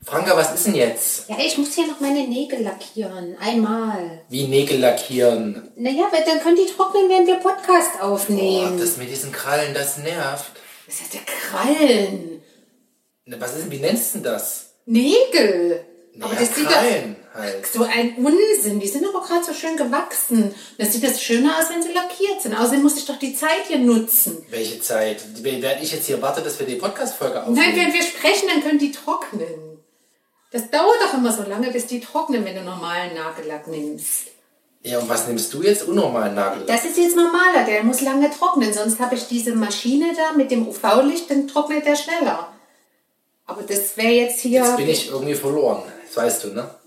Franka, was ist denn jetzt? Ja, ich muss hier noch meine Nägel lackieren. Einmal. Wie Nägel lackieren? Naja, weil dann können die trocknen, während wir Podcast aufnehmen. Oh, das mit diesen Krallen, das nervt. Was ist das, der Krallen? Na, was ist, wie nennst du das? Nägel. Naja, Aber das sieht Krallen doch halt. so ein Unsinn. Die sind aber gerade so schön gewachsen. Das sieht das schöner aus, wenn sie lackiert sind. Außerdem muss ich doch die Zeit hier nutzen. Welche Zeit? Während ich jetzt hier warte, dass wir die Podcast-Folge aufnehmen? Nein, wenn wir sprechen, dann können die trocknen. Das dauert doch immer so lange, bis die trocknen, wenn du normalen Nagellack nimmst. Ja, und was nimmst du jetzt? Unnormalen Nagellack? Das ist jetzt normaler, der muss lange trocknen. Sonst habe ich diese Maschine da mit dem UV-Licht, dann trocknet der schneller. Aber das wäre jetzt hier... Jetzt bin ich irgendwie verloren. Das weißt du, ne?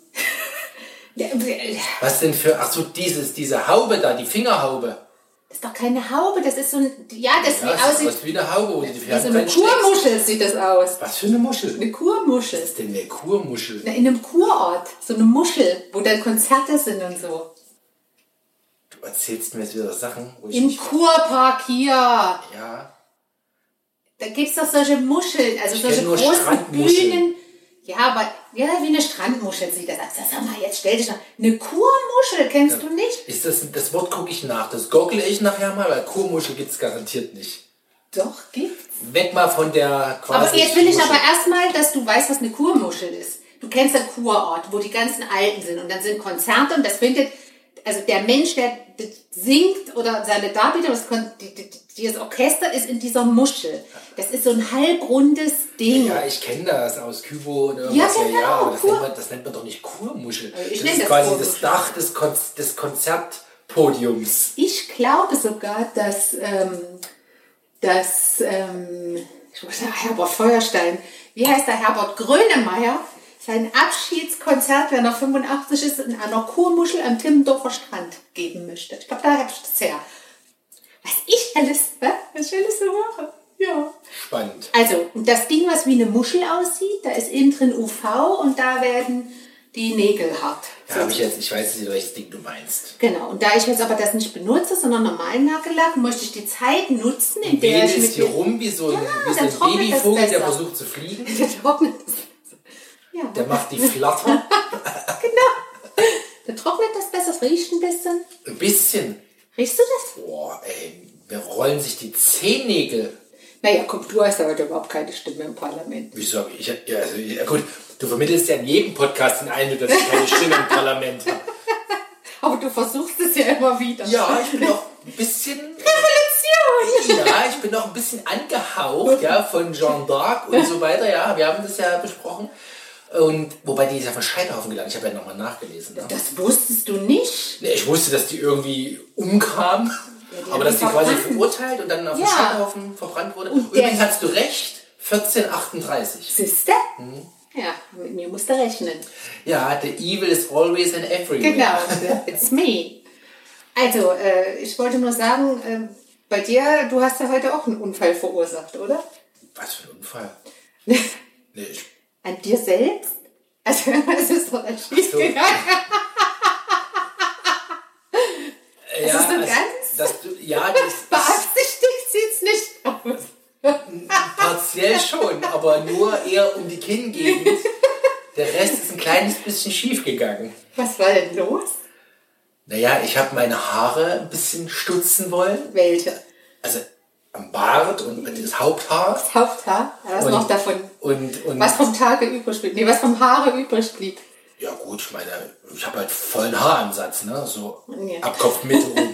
Was denn für... Ach so, diese Haube da, die Fingerhaube. Das ist doch keine Haube, das ist so ein... Ja, das Ja, sieht das aus ist wie eine Haube. Wo du die wie so eine Finger reinsteckst. Kurmuschel sieht das aus. Was für eine Muschel? Eine Kurmuschel. Was ist denn eine Kurmuschel? Na, in einem Kurort. So eine Muschel, wo dann Konzerte sind und so. Du erzählst mir jetzt wieder Sachen, wo ich Im nicht... Kurpark hier. Ja, Da gibt es doch solche Muscheln, also Ich solche kenn nur großen Strandmuscheln. Bühnen. Ja, aber ja, wie eine Strandmuschel sieht das aus. Sag mal, jetzt stell dich mal. Eine Kurmuschel kennst du nicht? ist das Wort gucke ich nach. Das goggle ich nachher mal, weil Kurmuschel gibt es garantiert nicht. Doch, gibt's. Weg mal von der quasi... Aber jetzt will ich Muschel. aber erstmal, dass du weißt, was eine Kurmuschel ist. Du kennst den Kurort, wo die ganzen Alten sind. Und dann sind Konzerte und das findet, also der Mensch, der singt oder seine Darbieter, das Orchester ist in dieser Muschel. Das ist so ein halbrundes Ding. Ja, ich kenne das aus Kübo oder Ja, irgendwas. genau, Aber das nennt man doch nicht Kurmuschel. Ich Das nenne ist das quasi Kurmuschel. das Dach des Konzertpodiums. Ich glaube sogar, dass ich muss sagen, Herbert Feuerstein, wie heißt der Herbert Grönemeyer, sein Abschiedskonzert, wenn er 85 ist, in einer Kurmuschel am Timmendorfer Strand geben möchte. Ich glaube, da habe ich das her. Was ich alles so mache. Ja. Spannend. Also, das Ding, was wie eine Muschel aussieht, da ist innen drin UV und da werden die Nägel hart. Ja, ich weiß nicht, welches Ding du meinst. Genau, und da ich jetzt aber das nicht benutze, sondern normalen Nagellack, möchte ich die Zeit nutzen, in der ich Wedelst mit hier rum wie so ein dann trocknet das Babyvogel, der besser. versucht zu fliegen. Der trocknet das. Ja, Der macht die Flatter. dann trocknet das besser, es riecht ein bisschen. Ein bisschen. Riechst du das? Boah, ey, mir rollen sich die Zehennägel. Naja, guck, du hast ja heute überhaupt keine Stimme im Parlament. Wieso? Ja, gut, du vermittelst ja in jedem Podcast den Eindruck, dass ich keine Stimme im Parlament habe. Aber du versuchst es ja immer wieder. Ja, ich bin auch ein bisschen... Revolution! Ja, ich bin noch ein bisschen angehaucht, ja, von Jeanne d'Arc und so weiter, ja, wir haben das ja besprochen. Und, wobei die ist ja von Scheiterhaufen gelandet, ich habe ja nochmal nachgelesen. Ne? Das wusstest du nicht. Nee, ich wusste, dass die irgendwie umkam, die aber haben dass die die quasi verbrannt. verurteilt und dann auf dem Ja. Scheiterhaufen verbrannt wurde. Und Übrigens der- hast du recht, 1438. Siehste? Ja, mit mir musst du rechnen. Ja, the evil is always and everywhere. Genau, it's me. Also, ich wollte nur sagen, bei dir, du hast ja heute auch einen Unfall verursacht, oder? Was für ein Unfall. Nee, An dir selbst? Also, es ist doch nicht schief gegangen. ja, ist so also, ganz- das Beabsichtigt sieht's nicht aus. partiell schon, aber nur eher um die Kinngegend. Der Rest ist ein kleines bisschen schief gegangen. Was war denn los? Naja, ich habe meine Haare ein bisschen stutzen wollen. Welche? Also am Bart und das Haupthaar. Das Haupthaar? Was Und- noch davon? Und Was vom Tage übrig blieb? Nee, was vom Haare übrig blieb. ja gut, ich meine, ich habe halt vollen Haaransatz, ne? So Ja. ab Kopfmitte oben.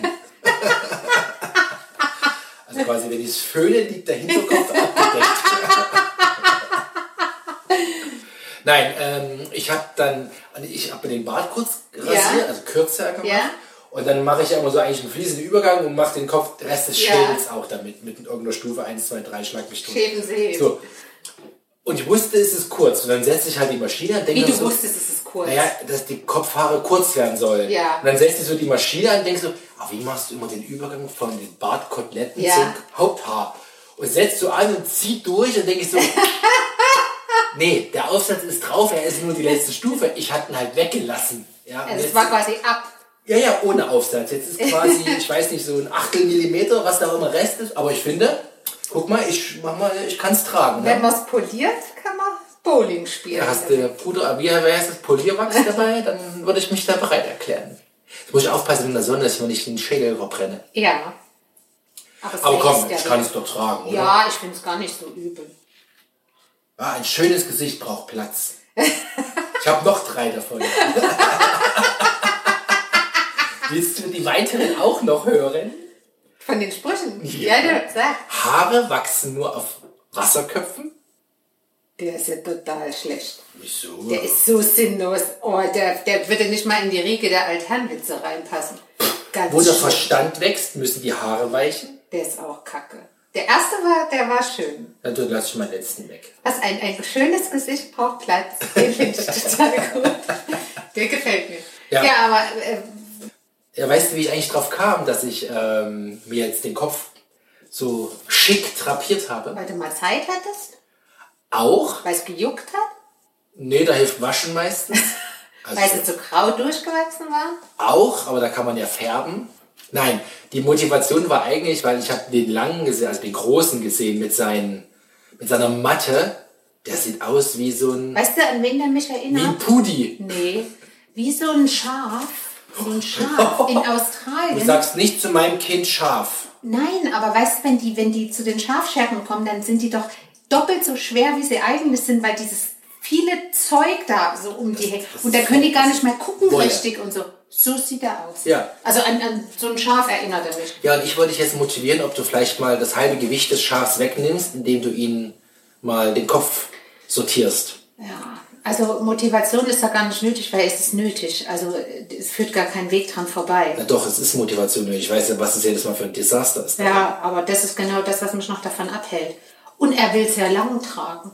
Also quasi, wenn ich es föhne, liegt der Hinterkopf abgedeckt. Nein, ich habe mir den Bart kurz rasiert, Ja. also kürzer gemacht. Ja. Und dann mache ich ja immer so eigentlich einen fließenden Übergang und mache den Kopf, den Rest des Ja. Schädels auch damit, mit irgendeiner Stufe 1, 2, 3, schlag mich tot. Schäbensee. So. Und ich wusste, es ist kurz. Und dann setze ich halt die Maschine an, denke Wie du so, wusstest, es ist kurz. naja, dass die Kopfhaare kurz werden sollen. Ja. Und dann setzt du so die Maschine an und denkst so, wie machst du immer den Übergang von den Bartkoteletten Ja. zum Haupthaar? Und setzt du an und zieh durch und denke ich so, nee, der Aufsatz ist drauf, er ist nur die letzte Stufe. Ich hatte ihn halt weggelassen. Ja, und Also es jetzt- war quasi ab. ja, ohne Aufsatz. Jetzt ist quasi, ich weiß nicht, so ein Achtel Millimeter, was da auch immer Rest ist. Aber ich finde, guck mal, ich kann es tragen. Wenn Ne? man es poliert, kann man Bowling spielen. Da hast du Puder, wie heißt das, Polierwachs dabei, dann würde ich mich da bereit erklären. Jetzt muss ich aufpassen in der Sonne, dass ich mir nicht den Schädel verbrenne. Ja. Aber komm, ich kann es doch tragen, oder? Ja, ich finde es gar nicht so übel. Ah, ein schönes Gesicht braucht Platz. Ich habe noch 3 davon. Willst du die weiteren auch noch hören? Von den Sprüchen? Ja, sag. Haare wachsen nur auf Wasserköpfen? Der ist ja total schlecht. Wieso? Der ist so sinnlos. Oh, der würde nicht mal in die Riege der Altherrenwitze reinpassen. Ganz Wo der schlimm. Verstand wächst, müssen die Haare weichen? Der ist auch kacke. Der erste der war schön. Ja, du lass ich meinen letzten weg. Was ein schönes Gesicht braucht Platz. Den finde ich total gut. Der gefällt mir. Ja. Ja, aber Ja, weißt du, wie ich eigentlich drauf kam, dass ich mir jetzt den Kopf so schick drapiert habe? weil du mal Zeit hattest, Auch? weil es gejuckt hat, Nee, da hilft Waschen meistens. Also, weil sie zu grau durchgewachsen waren. auch, aber da kann man ja färben. Nein, die Motivation war eigentlich, weil ich habe den langen gesehen, also den großen gesehen mit seiner Matte. Der sieht aus wie so ein, Weißt du, an wen der mich wie ein erinnert? Pudi. Nee, wie so ein Schaf. So ein Schaf in Du Australien. sagst nicht zu meinem Kind Schaf. Nein, aber weißt du, wenn die zu den Schafscherben kommen, dann sind die doch doppelt so schwer, wie sie eigentlich sind, weil dieses viele Zeug da so um die Hecke. Und da können die gar nicht mehr gucken Wolle. richtig und so. So sieht er aus. Ja. Also an so ein Schaf erinnert er mich. Ja, und ich wollte dich jetzt motivieren, ob du vielleicht mal das halbe Gewicht des Schafs wegnimmst, indem du ihn mal den Kopf sortierst. Ja, also Motivation ist da gar nicht nötig, weil es ist nötig. Also es führt gar kein Weg dran vorbei. Na doch, es ist Motivation. Ich weiß ja, was das jedes Mal für ein Desaster ist. Ja, aber das ist genau das, was mich noch davon abhält. Und er will es ja lang tragen.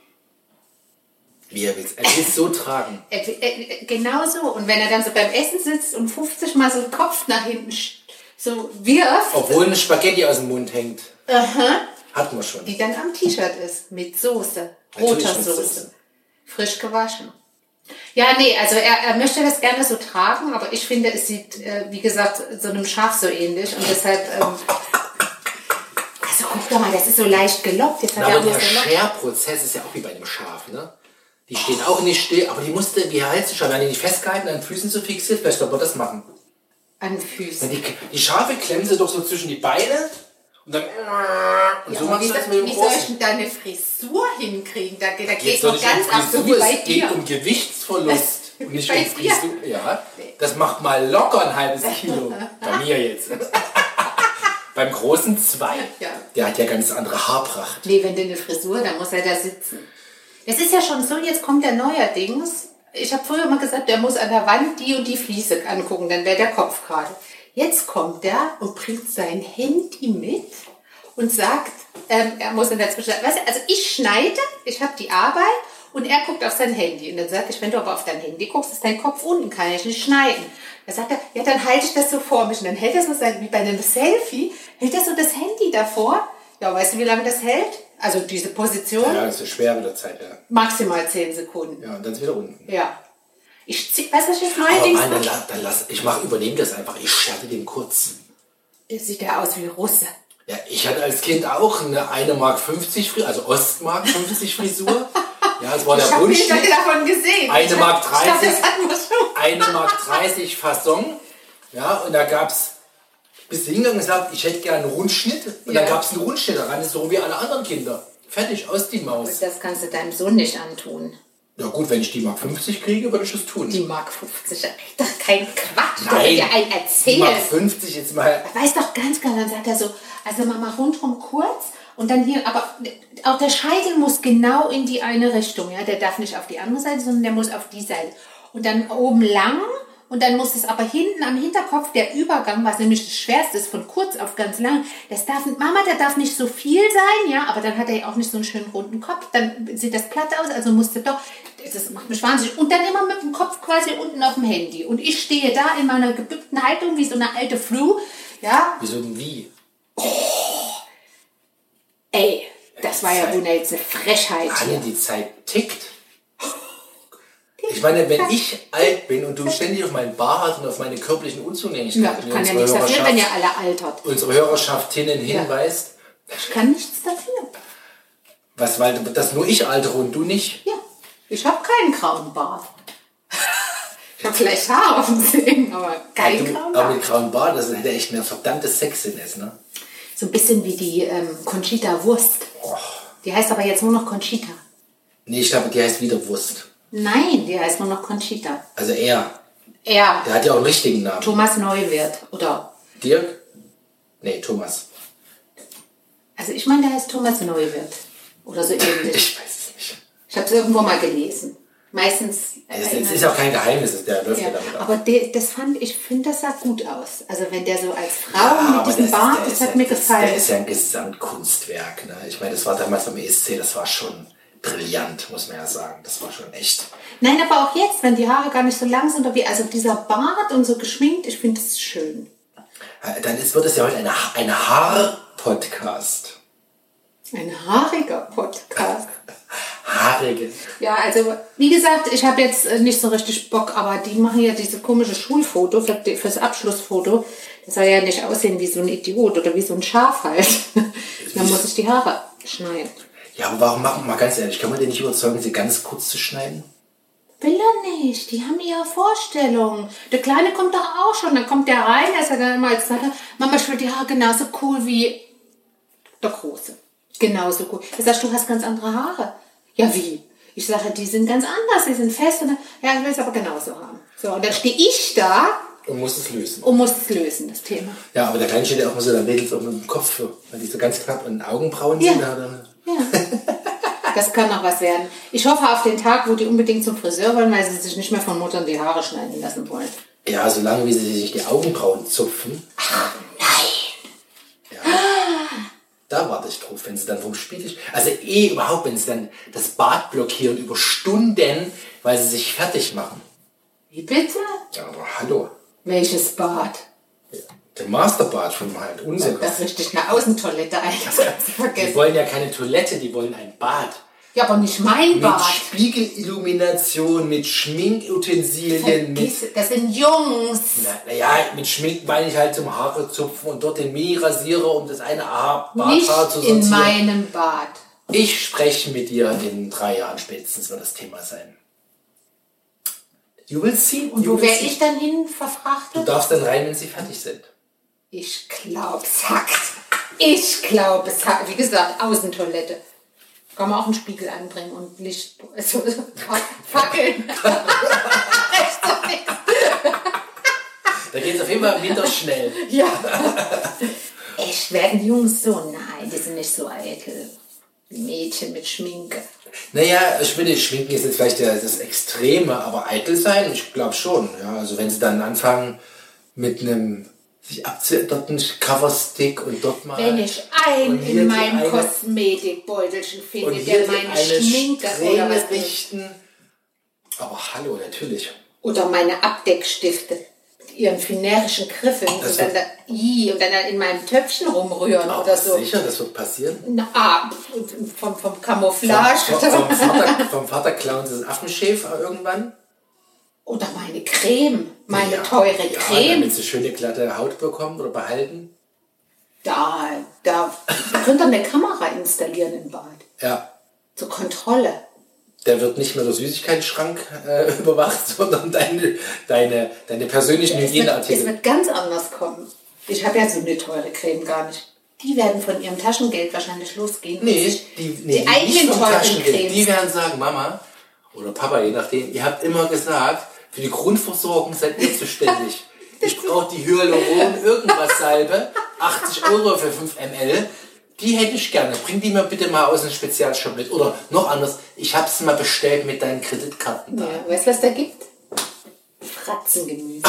Wie er will. Er will es so tragen. Genau so. Und wenn er dann so beim Essen sitzt und 50 Mal so den Kopf nach hinten so wirft, Obwohl ein Spaghetti aus dem Mund hängt. Hatten wir schon. die dann am T-Shirt ist, mit Soße, Natürlich roter mit Soße, Soße. frisch gewaschen. Ja, nee, also er möchte das gerne so tragen, aber ich finde, es sieht, wie gesagt, so einem Schaf so ähnlich und deshalb, also guck doch mal, das ist so leicht gelockt. Jetzt hat er Aber auch der noch gelockt. Scherprozess ist ja auch wie bei einem Schaf, ne? Die stehen auch nicht still, aber die musste, wie heißt die schon, wenn die nicht festgehalten, an den Füßen so fixiert, vielleicht soll man das machen. An den Füßen. Die Schafe klemmen sie doch so zwischen die Beine und dann und so Ja, machst du das mit dem wie soll ich Großen. denn da eine Frisur hinkriegen? Da geht Geht's noch doch nicht ganz um ab, so wie Frisur, bei es geht dir. um Gewichtsverlust und nicht Bei um dir? Frisur. Ja, das macht mal locker ein halbes Kilo. Bei mir jetzt. Beim Großen 2. Ja. Der hat ja ganz andere Haarpracht. Nee, wenn du eine Frisur, dann muss er da sitzen. Es ist ja schon so, jetzt kommt der neuerdings. Ich habe früher mal gesagt, der muss an der Wand die und die Fliese angucken, dann wäre der Kopf gerade. Jetzt kommt der und bringt sein Handy mit und sagt, er muss in der Zwischenzeit, weißt du, also ich schneide, ich habe die Arbeit und er guckt auf sein Handy. Und dann sage ich, wenn du aber auf dein Handy guckst, ist dein Kopf unten, kann ich nicht schneiden. Da sagt er, ja, dann halte ich das so vor mich. Und dann hält er so wie bei einem Selfie, hält er so das Handy davor. Ja, weißt du, wie lange das hält? Also diese Position, Ja, das ist schwer mit der Zeit, ja. maximal 10 Sekunden. Ja, und dann ist wieder unten. Ja. Weißt du, was ich jetzt Aber neuerdings Mann, mache? übernehme das einfach. Ich scherte den kurz. Sieht ja aus wie Russe. Ja, ich hatte als Kind auch eine 1,50 Mark Frisur, also Ostmark 50 Frisur. Ja, das war Ich der habe Wunsch. Bilder davon gesehen. 1,30 Mark Ich glaub, das hatten wir schon. 1,30 Mark Fasson. Ja, und da gab es, bist du hingegangen und gesagt, ich hätte gerne einen Rundschnitt. Und Ja. dann gab es einen Rundschnitt daran, so wie alle anderen Kinder. Fertig, aus die Maus. Das kannst du deinem Sohn nicht antun. Ja gut, wenn ich die Mark 50 kriege, würde ich das tun. Die Mark 50, doch kein Quatsch. Nein, Der wird ja ein die erzählen. Mark 50 jetzt mal. Er weiß doch ganz genau, dann sagt er so, also Mama rundrum kurz und dann hier, aber auch der Scheitel muss genau in die eine Richtung, ja, der darf nicht auf die andere Seite, sondern der muss auf die Seite. Und dann oben lang und dann muss es aber hinten am Hinterkopf der Übergang, was nämlich das Schwerste ist, von kurz auf ganz lang, das darf, Mama, der darf nicht so viel sein, ja, aber dann hat er ja auch nicht so einen schönen runden Kopf, dann sieht das platt aus, also musste doch, das macht mich wahnsinnig. Und dann immer mit dem Kopf quasi unten auf dem Handy. Und ich stehe da in meiner gebückten Haltung wie so eine alte Flu, ja, Wieso denn wie? ey, das war ja wohl jetzt eine Frechheit Anne, hier. die Zeit tickt. Ich meine, wenn ich alt bin und du ständig auf meinen Bart und auf meine körperlichen Ja, Unzulänglichkeiten ich kann ja nichts dafür, wenn ihr alle altert. unsere Hörerschaftinnen Ja. hinweist, Ich kann nichts dafür. was, weil das nur ich altere und du nicht. Ja, Ich habe keinen grauen Bart. Ich habe vielleicht Haare auf dem Zehen, aber keinen grauen Aber Bart. mit grauen Bart, das hätte echt eine verdammte Sexiness, ne? So ein bisschen wie die Conchita Wurst. Die heißt aber jetzt nur noch Conchita. Nee, ich glaube, die heißt wieder Wurst. Nein, die heißt nur noch Conchita. Also er. Er, Der hat ja auch einen richtigen Namen. Thomas Neuwirth. Oder, Dirk? Nee, Thomas. also ich meine, der heißt Thomas Neuwirth. Oder so ähnlich. Ich weiß es nicht. Ich habe es irgendwo mal gelesen. Meistens. Es ist auch kein Geheimnis, der läuft ja, Ja, damit ab. aber ich finde, das sah gut aus. Also wenn der so als Frau mit diesem Bart, das hat mir gefallen. Der ist ja ein Gesamtkunstwerk. Ne? Ich meine, das war damals beim ESC, das war schon brillant, muss man ja sagen. Das war schon echt. Nein, aber auch jetzt, wenn die Haare gar nicht so lang sind, also dieser Bart und so geschminkt, ich finde es schön. Dann wird es ja heute ein Haar-Podcast. Ein haariger Podcast. Haarige. Ja, also wie gesagt, ich habe jetzt nicht so richtig Bock, aber die machen ja diese komische Schulfoto fürs Abschlussfoto. Das soll ja nicht aussehen wie so ein Idiot oder wie so ein Schaf halt. Dann muss ich die Haare schneiden. Ja, aber warum machen wir mal ganz ehrlich, kann man den nicht überzeugen, sie ganz kurz zu schneiden? Will er nicht, die haben ihre Vorstellungen. Der Kleine kommt doch auch schon, dann kommt der rein, er sagt dann immer als Vater, Mama, ich will die Haare genauso cool wie der Große. Genauso cool. Er sagt, du hast ganz andere Haare. Ja, wie? Ich sage, die sind ganz anders, die sind fest. Und dann, ja, ich will es aber genauso haben. So, und dann stehe ich da Und muss es lösen. und muss es lösen, das Thema. Ja, aber der Kleine steht ja auch mal so, da wedelt es auch mit dem Kopf für, weil die so ganz knapp an den Augenbrauen Ja. sind. Ja. Das kann noch was werden. Ich hoffe auf den Tag, wo die unbedingt zum Friseur wollen, weil sie sich nicht mehr von Muttern die Haare schneiden lassen wollen. Ja, solange wie sie sich die Augenbrauen zupfen. Ach, nein. Ja, da warte ich drauf, wenn sie dann vom Spiegel... Also überhaupt, wenn sie dann das Bad blockieren über Stunden, weil sie sich fertig machen. Wie bitte? Ja, aber hallo. Welches Bad? Der Masterbad von halt unseres. Das ist richtig eine Außentoilette ein. Das kannst du Die vergessen. wollen ja keine Toilette, die wollen ein Bad. Ja, aber nicht mein Mit Bad. Spiegelillumination, mit Schminkutensilien, mit... Das sind Jungs. Naja, mit Schmink meine ich halt zum Haare zupfen und dort den Mini-Rasierer, um das eine Nicht Barthaar zu sortieren. in meinem Bad. Ich spreche mit dir in 3 Jahren spätestens, wird das Thema sein. You will see. Und you wo will wäre see. ich dann hin Du verfrachtet? darfst dann rein, wenn sie fertig sind. Ich glaube, es hackt. Ich glaube, es hackt. Wie gesagt, Außentoilette. Kann man auch einen Spiegel anbringen und Licht, also Fackeln. Rechts und links. Da geht es auf jeden Fall im Winter schnell. Ja. Echt, werden Jungs so? Nein, die sind nicht so eitel. Mädchen mit Schminke. Naja, ich finde, Schminken ist jetzt vielleicht das Extreme, aber eitel sein, ich glaube schon. Ja, also wenn sie dann anfangen mit einem sich abzuänderten Coverstick und dort mal... Wenn ich und einen hier in die meinem eine- Kosmetikbeutelchen und finde, hier der die meine eine Schminke oder Strähne was richten. Aber hallo, natürlich. oder meine Abdeckstifte mit ihren finärischen Griffeln Das und dann, und dann in meinem Töpfchen rumrühren oder so. Sicher, das wird passieren. Na, vom Camouflage. Vom Vater klauen sie das Affenschäfer irgendwann. Oder meine Creme, meine Ja, teure ja, Creme. damit sie schöne glatte Haut bekommen oder behalten. Da könnt ihr eine Kamera installieren im Bad. Ja, Zur Kontrolle. der wird nicht mehr der Süßigkeitenschrank überwacht, sondern deine persönlichen Es Hygieneartikel. wird ganz anders kommen. Ich habe ja so eine teure Creme gar nicht. Die werden von ihrem Taschengeld wahrscheinlich losgehen. Nee, die eigenen nicht vom teuren Taschengeld. Cremes. Die werden sagen, Mama oder Papa, je nachdem, ihr habt immer gesagt, für die Grundversorgung seid ihr zuständig. Ich brauche die Hyaluron irgendwas Salbe, 80 € für 5 ml. Die hätte ich gerne. Bring die mir bitte mal aus dem Spezialshop mit. Oder noch anders, ich habe es mal bestellt mit deinen Kreditkarten da. Ja, weißt du, was da gibt? Fratzengemüse.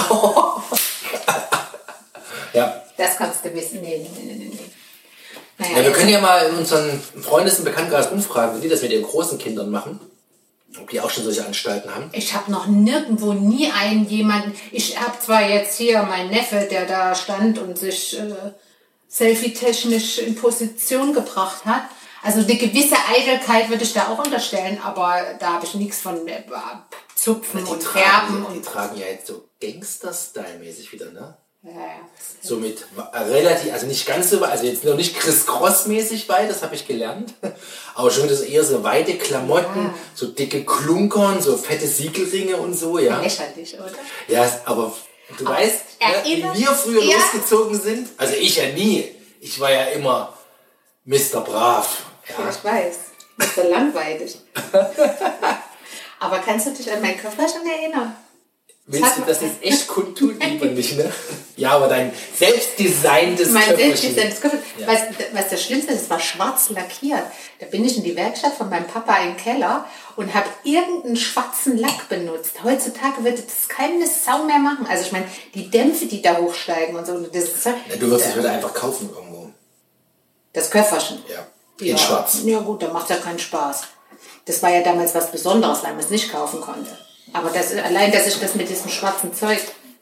Ja. Das kannst du wissen. Nee. Naja, Ja, wir können ja mal in unseren Freundes- und Bekanntenkreis umfragen, wie die das mit ihren großen Kindern machen. Ob die auch schon solche Anstalten haben. ich habe noch nirgendwo nie jemanden. Ich habe zwar jetzt hier meinen Neffe, der da stand und sich selfie-technisch in Position gebracht hat. Also eine gewisse Eitelkeit würde ich da auch unterstellen, aber da habe ich nichts von Zupfen und Färben. Die tragen ja jetzt so Gangster-Style-mäßig wieder, ne? Ja. So mit relativ, also nicht ganz so, also jetzt noch nicht Criss-Cross-mäßig weit, das habe ich gelernt. Aber schon das eher so weite Klamotten, so dicke Klunkern, so fette Siegelringe und so, ja. Lächerlich, oder? Ja, aber du weißt, wie wir früher losgezogen sind. Also ich ja nie. Ich war ja immer Mr. Brav. Ja, ich weiß. Das ist so langweilig. Aber kannst du dich an mein Köfferchen erinnern? Willst du das jetzt echt kundtun, lieber nicht, ne? Ja, aber dein selbstdesigntes Mein Köfferchen. selbstdesigntes Köfferchen. Ja. Was das Schlimmste ist, es war schwarz lackiert. Da bin ich in die Werkstatt von meinem Papa im Keller und habe irgendeinen schwarzen Lack benutzt. Heutzutage würde das keine Sau mehr machen. Also ich meine, die Dämpfe, die da hochsteigen und so. Das ist, ja, du wirst es wieder einfach kaufen irgendwo. Das Köfferchen? Ja, in schwarz. Ja gut, dann macht ja keinen Spaß. Das war ja damals was Besonderes, weil man es nicht kaufen konnte. Aber allein, dass ich das mit diesem schwarzen Zeug...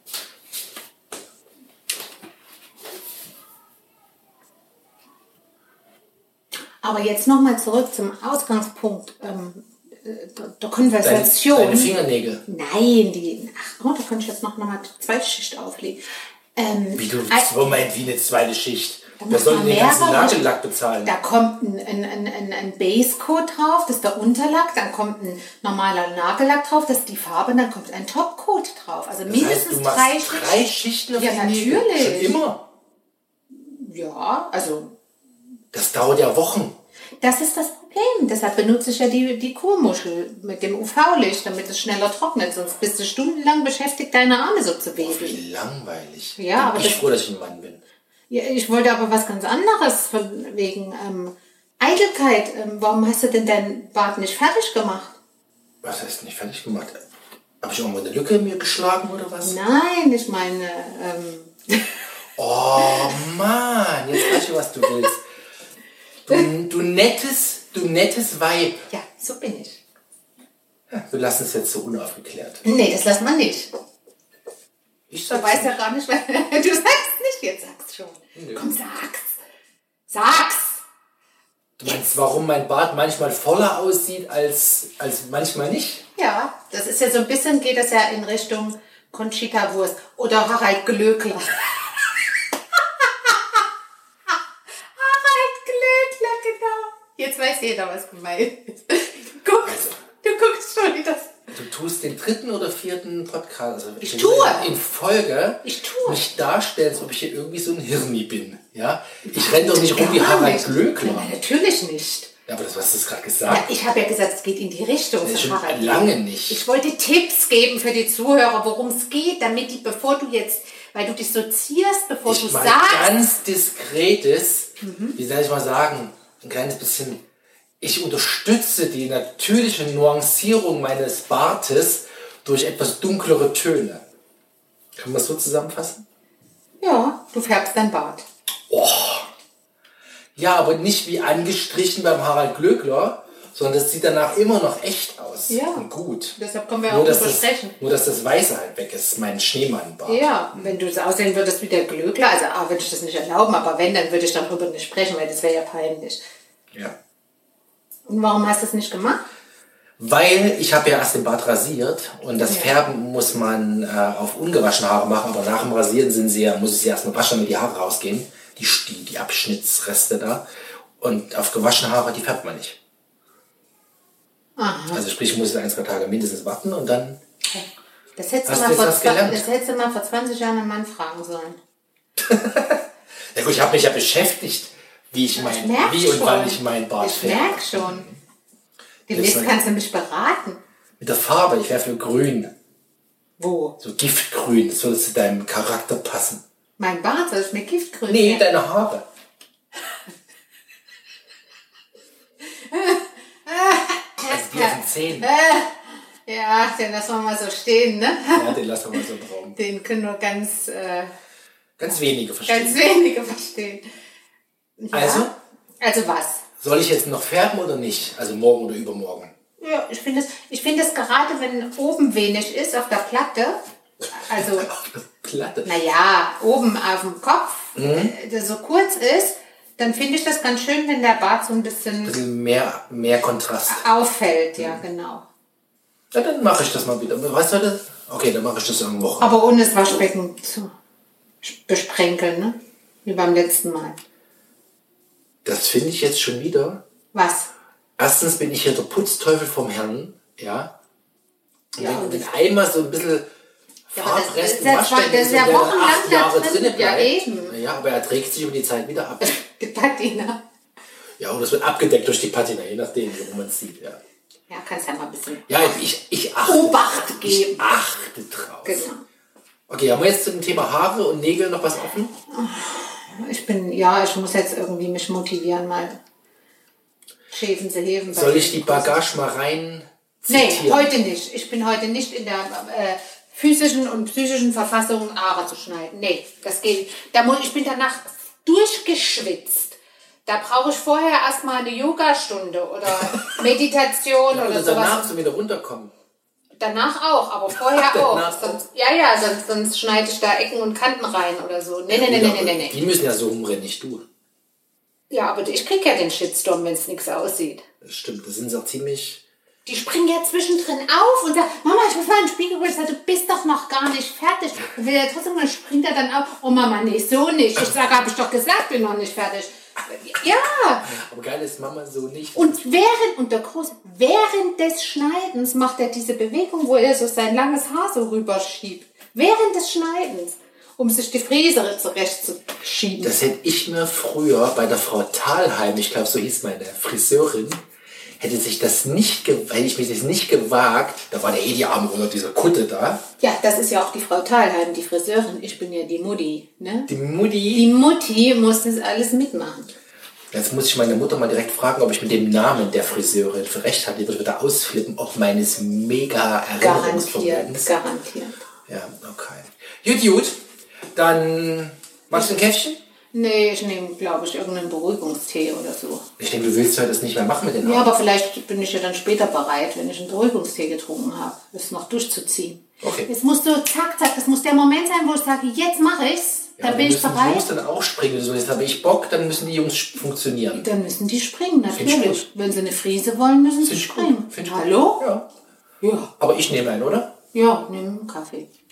Aber jetzt nochmal zurück zum Ausgangspunkt der Konversation. Deine Fingernägel. Nein, da kann ich jetzt noch mal die zweite Schicht auflegen. Wie eine zweite Schicht? Wer soll denn den ganzen Nagellack bezahlen? Da kommt ein Basecoat drauf, das ist der Unterlack, dann kommt ein normaler Nagellack drauf, das ist die Farbe, und dann kommt ein Topcoat drauf. Also das mindestens heißt, du machst drei Schichten auf die Nägel? Natürlich. Schon immer? Ja, also... Das dauert ja Wochen. Das ist das Problem. Deshalb benutze ich ja die Kurmuschel mit dem UV-Licht, damit es schneller trocknet. Sonst bist du stundenlang beschäftigt, deine Arme so zu wedeln. Wie langweilig. Ja, aber ich bin froh, dass ich ein Mann bin. Ja, ich wollte aber was ganz anderes von wegen Eitelkeit. Warum hast du denn deinen Bart nicht fertig gemacht? Was heißt nicht fertig gemacht? Habe ich auch mal eine Lücke in mir geschlagen oder was? Nein, ich meine... Oh Mann, jetzt weißt du, was du willst. Du nettes Weib. Ja, so bin ich. Ja, wir lassen es jetzt so unaufgeklärt. Nee, das lassen wir nicht. Du weißt ja gar nicht, weil du sagst nicht, jetzt sagst schon. Nö. Komm, sag's. Du meinst, warum mein Bart manchmal voller aussieht als manchmal nicht? Ja, das ist ja so ein bisschen, geht das ja in Richtung Conchita Wurst oder Harald Glöckler. Jetzt weiß jeder, was gemeint ist. Du guckst schon wie das. Du tust den 3. oder 4. Podcast, also ich tue in Folge, mich darstellen, als ob ich hier irgendwie so ein Hirni bin. Ja? Ich renne doch nicht rum wie Harald Glöckler. Nein, natürlich nicht. Ja, aber das hast du gerade gesagt. Ja, ich habe ja gesagt, es geht in die Richtung von Harald. Lange nicht. Ich wollte Tipps geben für die Zuhörer, worum es geht, damit die, bevor du jetzt, weil du dissoziierst, bevor du sagst. Ganz diskretes, wie soll ich mal sagen, ein kleines bisschen, ich unterstütze die natürliche Nuancierung meines Bartes durch etwas dunklere Töne. Kann man das so zusammenfassen? Ja, du färbst dein Bart. Oh. Ja, aber nicht wie angestrichen beim Harald Glöckler, sondern das sieht danach immer noch echt aus. Ja. Und gut. Deshalb können wir auch drüber sprechen. Nur, dass das Weiße halt weg ist, mein Schneemannbart. Ja, wenn du es aussehen würdest wie der Glöckler, also A, würde ich das nicht erlauben, aber wenn, dann würde ich darüber nicht sprechen, weil das wäre ja peinlich. Ja. Und warum hast du es nicht gemacht? Weil ich habe ja erst den Bart rasiert und das Färben muss man auf ungewaschene Haare machen, aber nach dem Rasieren muss ich sie erstmal waschen, damit die Haare rausgehen. Die Abschnittsreste da. Und auf gewaschene Haare, die färbt man nicht. Aha. Also sprich, ich muss jetzt 1-2 Tage mindestens warten und dann... Das hättest du mal vor 20 Jahren einen Mann fragen sollen. Ja gut, ich habe mich ja beschäftigt, wann ich meinen Bart färbe. Ich merke schon. Demnächst kannst du mich beraten. Mit der Farbe, ich wäre für grün. Wo? So Giftgrün, das würde zu deinem Charakter passen. Mein Bart, soll ich mir Giftgrün Nee, deine Haare. Also die auf den Zähnen. Ja, den lassen wir mal so stehen, ne? Ja, den lassen wir mal so im Raum. Den können nur ganz wenige verstehen. Ganz wenige verstehen. Ja. Also was? Soll ich jetzt noch färben oder nicht? Also morgen oder übermorgen? Ja, ich finde es gerade, wenn oben wenig ist auf der Platte, also auf der Platte? Naja, oben auf dem Kopf, der so kurz ist, dann finde ich das ganz schön, wenn der Bart so ein bisschen mehr Kontrast auffällt, ja, genau. Ja, dann mache ich das mal wieder. Weißt du das? Okay, dann mache ich das am Wochenende. Aber ohne das Waschbecken zu. besprenkeln, ne? Wie beim letzten Mal. Das finde ich jetzt schon wieder. Was? Erstens bin ich hier der Putzteufel vom Herrn, ja. Und Ja, wenn einmal so ein bisschen Farbrest im Waschbecken das ist ja und der dann wochenlang 8 Jahre da drin. drinnen Ja, bleibt. eben. Ja, aber er trägt sich über die Zeit wieder ab. Die Patina. Ja, und es wird abgedeckt durch die Patina, je nachdem, wie man es sieht, ja. Ja, kannst ja mal ein bisschen Ja, ich achte. Obacht geben. Ich achte drauf. Genau. Okay, haben wir jetzt zu dem Thema Haare und Nägel noch was offen? Ich muss jetzt irgendwie mich motivieren, mal Schäfen zu heben. Soll ich die Bagage mal rein Nee, zitieren? heute nicht. Ich bin heute nicht in der physischen und psychischen Verfassung, Haare zu schneiden. Nee, das geht nicht. Ich bin danach durchgeschwitzt. Da brauche ich vorher erstmal eine Yogastunde oder Meditation Ja, oder oder danach sowas. zum wieder runterkommen. Danach auch, aber vorher Danach auch. Sonst schneide ich da Ecken und Kanten rein oder so. Nee. Die müssen ja so rumrennen, nicht du. Ja, aber ich krieg ja den Shitstorm, wenn es nichts aussieht. Das stimmt, das sind sie auch ziemlich... Die springen ja zwischendrin auf und sagen, Mama, ich muss mal in den Spiegel gucken. Ich sage, du bist doch noch gar nicht fertig. Und will er trotzdem, dann springt er dann auf. Oh Mama, nee, so nicht. Ich sage, habe ich doch gesagt, bin noch nicht fertig. Ja. Aber geil ist Mama so nicht. Und während des Schneidens macht er diese Bewegung, wo er so sein langes Haar so rüberschiebt. Während des Schneidens, um sich die Fräse zurechtzuschieben. Das hätte ich mir früher bei der Frau Thalheim, ich glaube, so hieß meine Friseurin, hätte sich das nicht, hätte ich mich das nicht gewagt, da war der die Arme unter dieser Kutte da. Ja, das ist ja auch die Frau Thalheim, die Friseurin. Ich bin ja die Mutti, ne? Die Mutti. Die Mutti muss das alles mitmachen. Jetzt muss ich meine Mutter mal direkt fragen, ob ich mit dem Namen der Friseurin für recht hatte. Die wird wieder ausflippen, ob meines mega Erinnerungsvermögens. Garantiert. Ja, okay. Gut. Dann machst du ein Käffchen? Nee, ich nehme, glaube ich, irgendeinen Beruhigungstee oder so. Ich denke, du willst heute das nicht mehr machen mit den Haaren. Ja, aber vielleicht bin ich ja dann später bereit, wenn ich einen Beruhigungstee getrunken habe, das noch durchzuziehen. Okay. Es muss so zack, das muss der Moment sein, wo ich sage, jetzt mache ich's, dann bin ich Die bereit. Jungs dann auch springen. So, jetzt habe ich Bock, dann müssen die Jungs funktionieren. Dann müssen die springen, Find ich natürlich. gut. Wenn sie eine Frise wollen, müssen sie Find ich gut. springen. Find ich gut. Hallo? Ja. Ja. Aber ich nehme einen, oder? Ja, nimm einen Kaffee.